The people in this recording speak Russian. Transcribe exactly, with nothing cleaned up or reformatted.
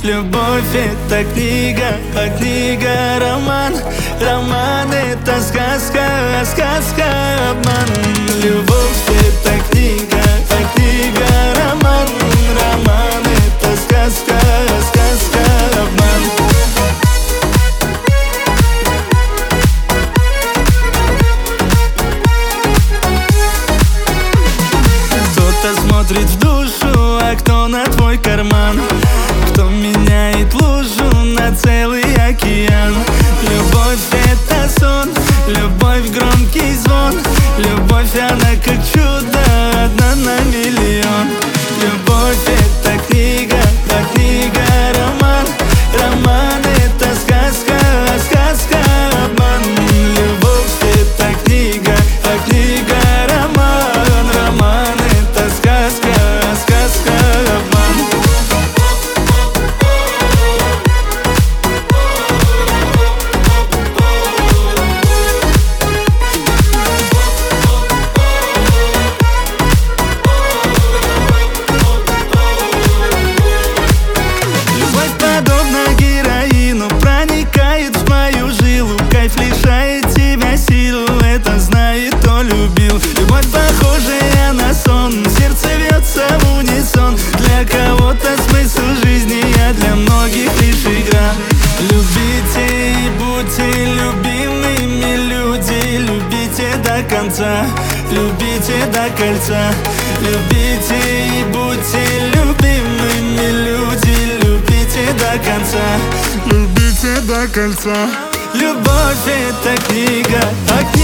Любовь — это книга, а книга — роман. Роман — это сказка, а сказка — обман. Любовь — это книга, а книга — роман. Роман — это сказка, а сказка — обман. Кто-то смотрит в душу, а кто на твой карман. Кто меняет лужу на целый океан. Любовь — это сон, любовь — громкий звон. Любовь, она как чудо, одна на миллион. Любовь — это книга, а книга — роман. Роман — это сказка, а сказка — обман. Любовь — это книга, а книга — роман. Роман — это сказка, а сказка — обман. Кайф лишает тебя сил, это знает, кто любил. Любовь, похожая на сон, сердце бьется в унисон. Для кого-то смысл жизни, а для многих лишь игра. Любите и будьте любимыми, люди. Любите до конца, любите до кольца. Любите и будьте любимыми, люди. Любите до конца, любите до кольца. Любовь — это книга, а